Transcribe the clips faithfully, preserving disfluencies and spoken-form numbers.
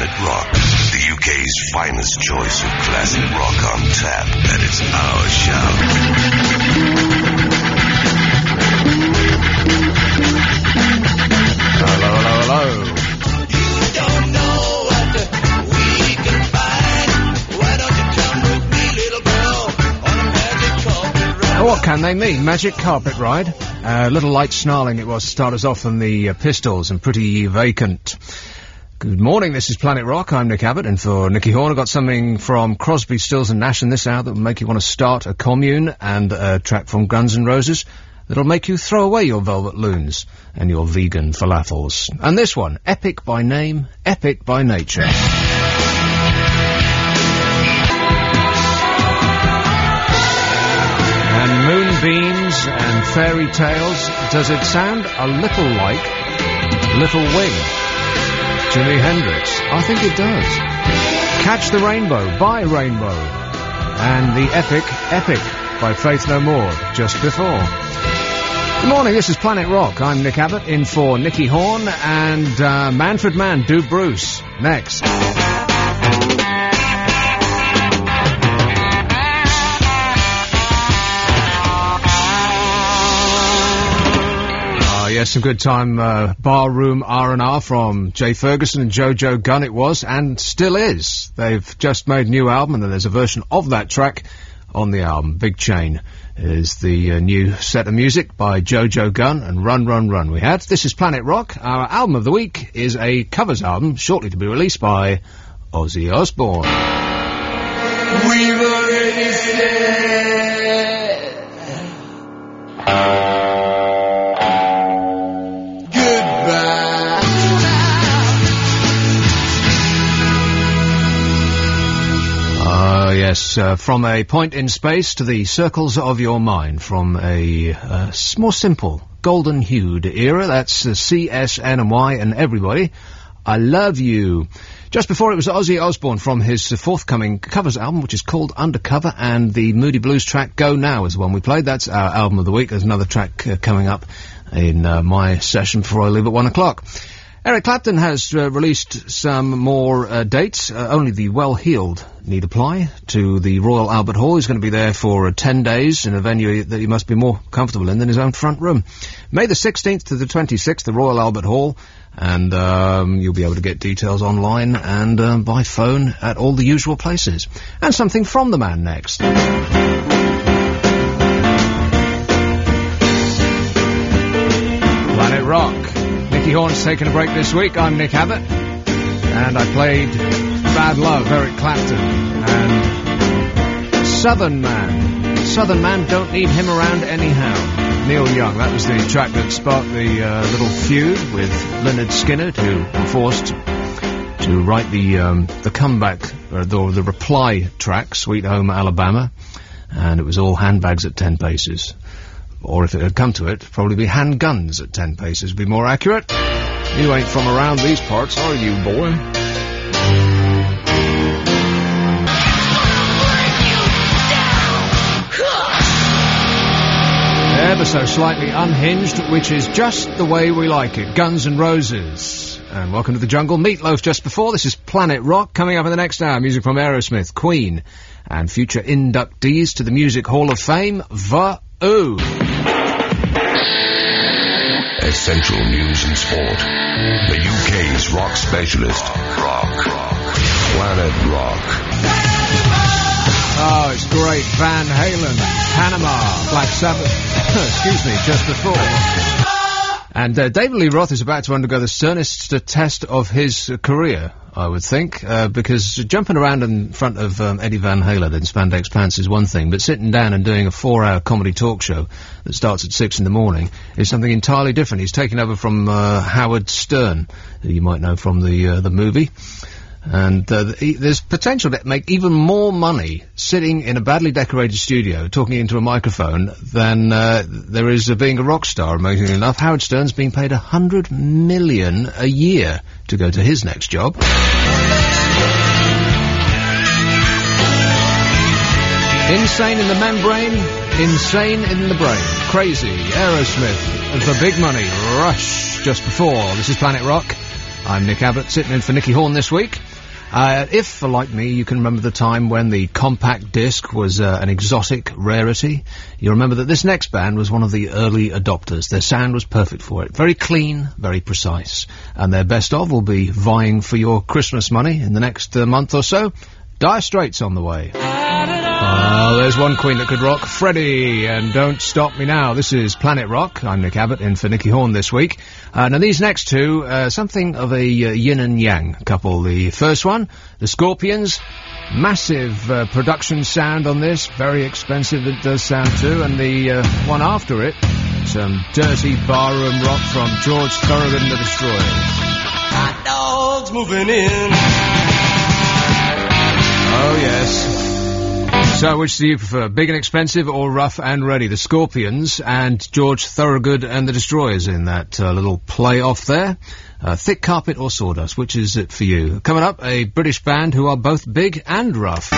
Planet Rock, the U K's finest choice of classic rock on tap, and it's our show. Hello, hello, hello. You don't know what we can find. Why don't you come with me, little girl, on a magic carpet ride? Now, what can they mean? Magic carpet ride? A uh, little light snarling it was to start us off on the uh, Pistols, and Pretty Vacant. Good morning, this is Planet Rock. I'm Nick Abbott, and for Nicky Horn, I've got something from Crosby, Stills and Nash in this hour that will make you want to start a commune, and a track from Guns N' Roses that'll make you throw away your velvet loons and your vegan falafels. And this one, epic by name, epic by nature. And moonbeams and fairy tales, does it sound a little like Little Wing? Jimi Hendrix? I think it does. Catch the Rainbow by Rainbow. And the epic Epic by Faith No More just before. Good morning, this is Planet Rock. I'm Nick Abbott, in for Nicky Horn and uh, Manfred Mann, do Bruce. Next. Yes, some good time uh, barroom R and R from Jay Ferguson and Jojo Gunn it was, and still is. They've just made a new album, and there's a version of that track on the album. Big Chain is the uh, new set of music by Jojo Gunn, and Run, Run, Run we had. This is Planet Rock. Our album of the week is a covers album, shortly to be released by Ozzy Osbourne. We've already said Yes, uh, from a point in space to the circles of your mind, from a uh, s- more simple, golden-hued era. That's uh, C S N and Y and everybody. I love you. Just before it was Ozzy Osbourne from his uh, forthcoming covers album, which is called Undercover, and the Moody Blues track Go Now is the one we played. That's our album of the week. There's another track uh, coming up in uh, my session before I leave at one o'clock. Eric Clapton has uh, released some more uh, dates. Uh, only the well-heeled need apply to the Royal Albert Hall. He's going to be there for uh, ten days in a venue that he must be more comfortable in than his own front room. May the sixteenth to the twenty-sixth, the Royal Albert Hall, and um, you'll be able to get details online and uh, by phone at all the usual places. And something from the man next. Planet Rock. Nicky Horn's taking a break this week. I'm Nick Abbott, and I played Bad Love, Eric Clapton, and Southern Man. Southern Man, don't need him around anyhow. Neil Young, that was the track that sparked the uh, little feud with Lynyrd Skynyrd, who were forced to write the um, the comeback, or the, the reply track, Sweet Home Alabama, and it was all handbags at ten paces. Or if it had come to it, probably be handguns at ten paces, would be more accurate. You ain't from around these parts, are you, boy? Ever so slightly unhinged, which is just the way we like it. Guns N' Roses. And welcome to the jungle. Meatloaf just before. This is Planet Rock. Coming up in the next hour, music from Aerosmith, Queen, and future inductees to the Music Hall of Fame, The Ooh. Essential news and sport. The U K's rock specialist. Rock. Planet Rock. Oh, it's great. Van Halen, Panama, Black Sabbath. Excuse me, just before. And uh, David Lee Roth is about to undergo the sternest uh, test of his uh, career, I would think, uh, because jumping around in front of um, Eddie Van Halen in spandex pants is one thing, but sitting down and doing a four-hour comedy talk show that starts at six in the morning is something entirely different. He's taken over from uh, Howard Stern, who you might know from the uh, the movie. And uh, th- there's potential to make even more money sitting in a badly decorated studio talking into a microphone than uh, there is uh, being a rock star, amazingly enough. Howard Stern's being paid a hundred million a year to go to his next job. Insane in the membrane, insane in the brain. Crazy, Aerosmith, The Big Money, Rush, just before. This is Planet Rock. I'm Nick Abbott, sitting in for Nicky Horn this week. Uh, if, like me, you can remember the time when the compact disc was uh, an exotic rarity, you remember that this next band was one of the early adopters. Their sound was perfect for it. Very clean, very precise. And their best of will be vying for your Christmas money in the next uh, month or so. Dire Straits on the way. Oh, there's one queen that could rock. Freddie, and Don't Stop Me Now. This is Planet Rock. I'm Nick Abbott, in for Nicky Horn this week. Uh, now, these next two, uh, something of a uh, yin and yang couple. The first one, the Scorpions. Massive uh, production sound on this. Very expensive, it does sound too. And the uh, one after it, some dirty barroom rock from George Thorogood and the Destroyers. Hot dogs moving in. Oh, yes. So, which do you prefer, big and expensive or rough and ready? The Scorpions and George Thorogood and the Destroyers in that uh, little play-off there. Uh, thick carpet or sawdust, which is it for you? Coming up, a British band who are both big and rough.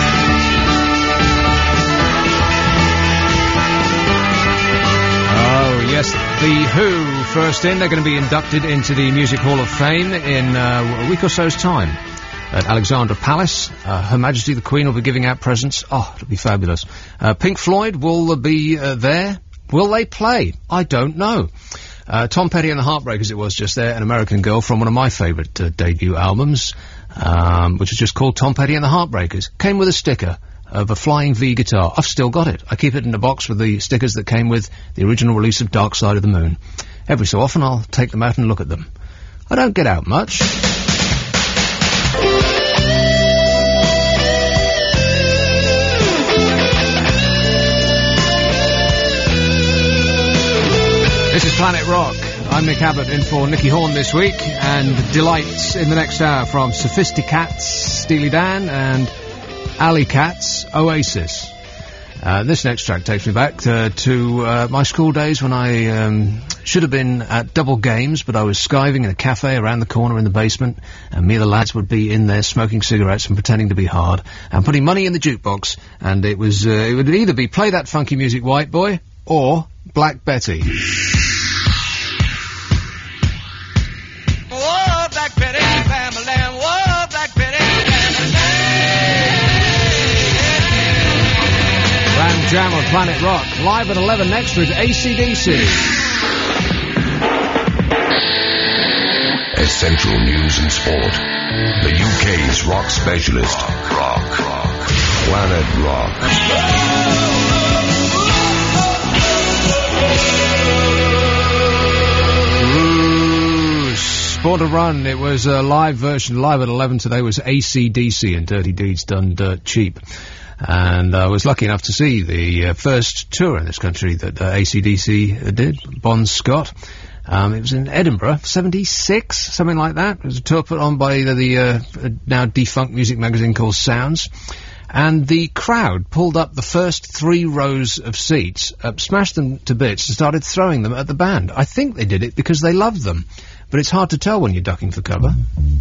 Oh, yes, The Who first in. They're going to be inducted into the Music Hall of Fame in uh, a week or so's time. At Alexandra Palace. Uh, Her Majesty the Queen will be giving out presents. Oh, it'll be fabulous. Uh, Pink Floyd will uh, be uh, there. Will they play? I don't know. Uh, Tom Petty and the Heartbreakers, it was just there, An American Girl from one of my favourite uh, debut albums, um, which is just called Tom Petty and the Heartbreakers. Came with a sticker of a Flying V guitar. I've still got it. I keep it in a box with the stickers that came with the original release of Dark Side of the Moon. Every so often I'll take them out and look at them. I don't get out much. This is Planet Rock. I'm Nick Abbott, in for Nicky Horn this week, and delights in the next hour from Sophisticats, Steely Dan, and Alley Cats, Oasis. Uh, this next track takes me back to, to uh, my school days when I um, should have been at double games, but I was skiving in a cafe around the corner in the basement, and me and the lads would be in there smoking cigarettes and pretending to be hard, and putting money in the jukebox, and it was uh, it would either be Play That Funky Music, White Boy, or Black Betty. Whoa, Black Betty, Bam-a-lam. Whoa, Black Betty, Bam-a-lam. Ram Jam on Planet Rock. Live at eleven next with A C D C. Essential news and sport. The U K's rock specialist. Rock. Rock. Planet Rock. Ooh, Sport to Run. It was a live version. Live at eleven today was A C D C and Dirty Deeds Done Dirt Cheap. And I was lucky enough to see the uh, first tour in this country that uh, A C D C uh, did, Bon Scott. Um, it was in Edinburgh, seventy-six, something like that. It was a tour put on by the, the uh, now defunct music magazine called Sounds. And the crowd pulled up the first three rows of seats, uh, smashed them to bits, and started throwing them at the band. I think they did it because they loved them. But it's hard to tell when you're ducking for cover.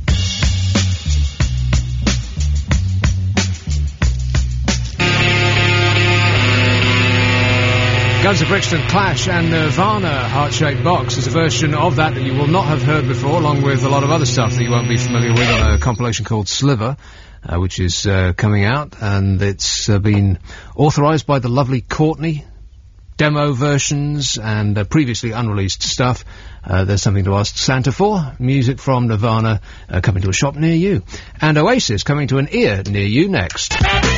Guns N' Brixton, Clash and Nirvana, Heart-Shaped Box, is a version of that that you will not have heard before, along with a lot of other stuff that you won't be familiar with on a compilation called Sliver, uh, which is uh, coming out, and it's uh, been authorised by the lovely Courtney. Demo versions and uh, previously unreleased stuff. Uh, there's something to ask Santa for. Music from Nirvana uh, coming to a shop near you. And Oasis coming to an ear near you next.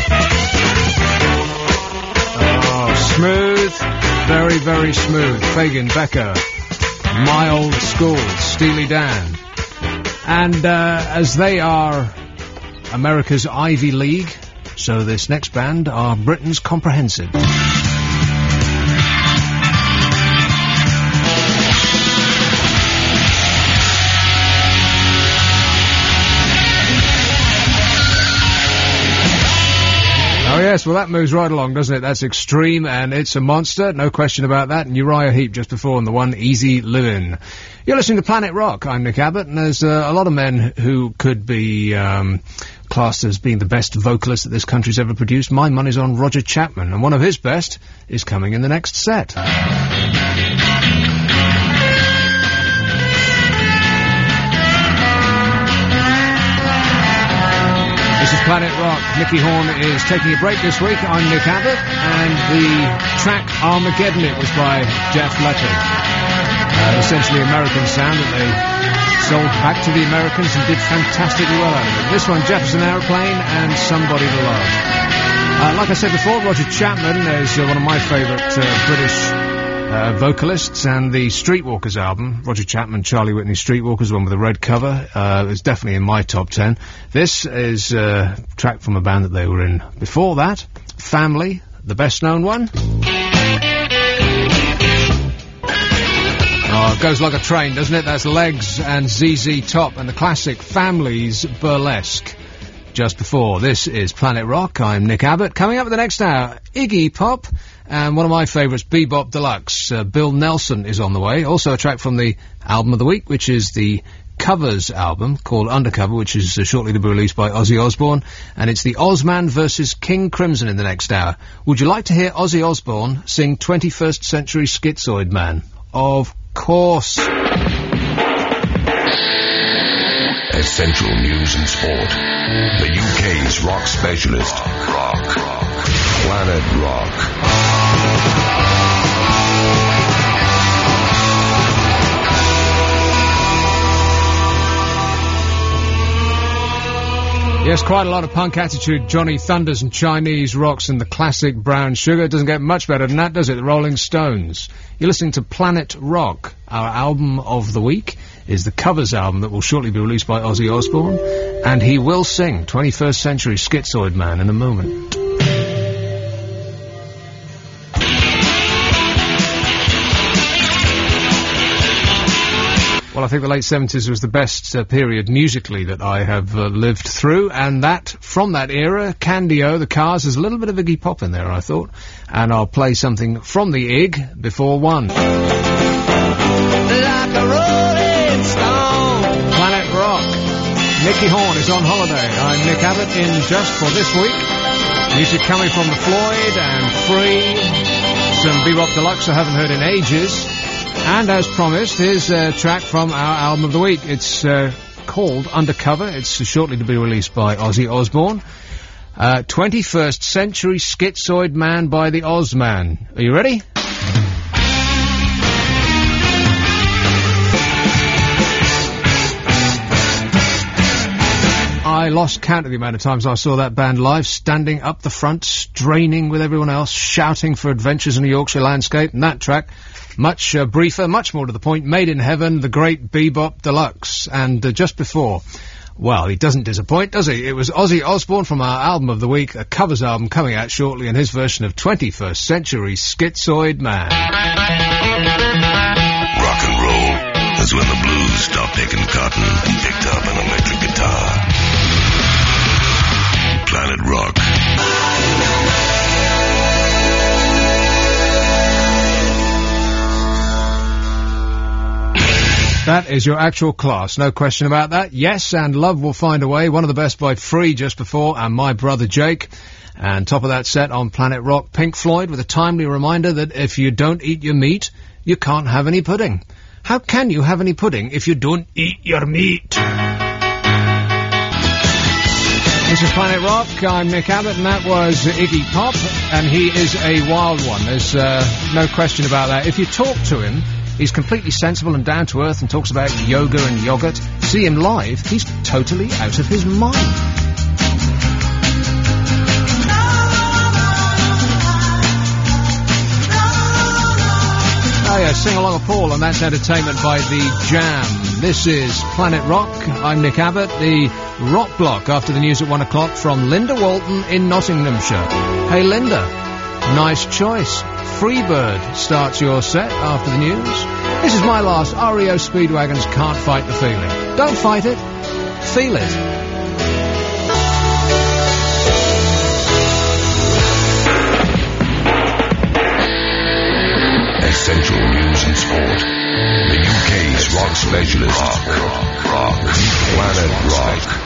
Smooth, very, very smooth. Fagan, Becker, My Old School, Steely Dan. And uh, as they are America's Ivy League, so this next band are Britain's Comprehensive. Oh yes, well that moves right along, doesn't it? That's Extreme, and it's a monster, no question about that. And Uriah Heep just before on the one, Easy Livin'. You're listening to Planet Rock. I'm Nick Abbott, and there's uh, a lot of men who could be um, classed as being the best vocalist that this country's ever produced. My money's on Roger Chapman, and one of his best is coming in the next set. Planet Rock. Nicky Horn is taking a break this week. I'm Nick Abbott, and the track Armageddon It was by Jeff Leppard. Uh, essentially American sound that they sold back to the Americans and did fantastically well out of it. This one, Jefferson Airplane and Somebody to Love. Uh, like I said before, Roger Chapman is uh, one of my favourite uh, British uh, vocalists, and the Streetwalkers album, Roger Chapman, Charlie Whitney Streetwalkers, one with a red cover, uh, is definitely in my top ten. This is uh, a track from a band that they were in before that, Family, the best known one. Oh, it goes like a train, doesn't it? That's Legs and Z Z Top and the classic Family's Burlesque. Just before, this is Planet Rock. I'm Nick Abbott. Coming up in the next hour, Iggy Pop, and one of my favourites, Bebop Deluxe. Uh, Bill Nelson is on the way. Also a track from the album of the week, which is the Covers album called Undercover, which is uh, shortly to be released by Ozzy Osbourne, and it's the Ozman versus King Crimson in the next hour. Would you like to hear Ozzy Osbourne sing twenty-first Century Schizoid Man? Of course. Essential news and sport. The U K's rock specialist. Rock. Planet Rock. Yes, quite a lot of punk attitude. Johnny Thunders and Chinese Rocks and the classic Brown Sugar. It doesn't get much better than that, does it? The Rolling Stones. You're listening to Planet Rock. Our album of the week is the Covers album that will shortly be released by Ozzy Osbourne, and he will sing twenty-first Century Schizoid Man in a moment. Well, I think the late seventies was the best uh, period musically that I have uh, lived through, and that, from that era, Candy-O, The Cars, there's a little bit of Iggy Pop in there, I thought, and I'll play something from the I G before one. Like a rolling stone. Planet Rock. Nicky Horn is on holiday. I'm Nick Abbott in just for this week. Music coming from the Floyd and Free. Some Bebop Deluxe I haven't heard in ages. And as promised, here's a track from our album of the week. It's uh, called Undercover. It's shortly to be released by Ozzy Osbourne. Uh, twenty-first Century Schizoid Man by the Ozman. Are you ready? I lost count of the amount of times I saw that band live, standing up the front, straining with everyone else, shouting for adventures in a Yorkshire landscape. And that track, much uh, briefer, much more to the point, Made in Heaven, the great Bebop Deluxe. And uh, just before, well, he doesn't disappoint, does he? It was Ozzy Osbourne from our album of the week, a covers album coming out shortly, and his version of twenty-first Century Schizoid Man. Rock and roll is when the blues stop taking cotton and picked up an electric guitar. Planet Rock. That is your actual class, no question about that. Yes, and Love Will Find a Way, one of the best by Free just before, and My Brother Jake. And top of that set on Planet Rock, Pink Floyd, with a timely reminder that if you don't eat your meat, you can't have any pudding. How can you have any pudding if you don't eat your meat? This is Planet Rock. I'm Nick Abbott, and that was Iggy Pop, and he is a wild one. There's uh, no question about that. If you talk to him, he's completely sensible and down to earth and talks about yoga and yogurt. See him live, he's totally out of his mind. Oh yeah, Sing Along a Paul, and that's entertainment by The Jam. This is Planet Rock. I'm Nick Abbott. The Rock Block after the news at one o'clock from Linda Walton in Nottinghamshire. Hey Linda, nice choice. Freebird starts your set after the news. This is my last. R E O Speedwagons, Can't Fight the Feeling. Don't fight it, feel it. Essential news and sport. The U K's rock specialist. Rock, rock, rock. Planet Rock.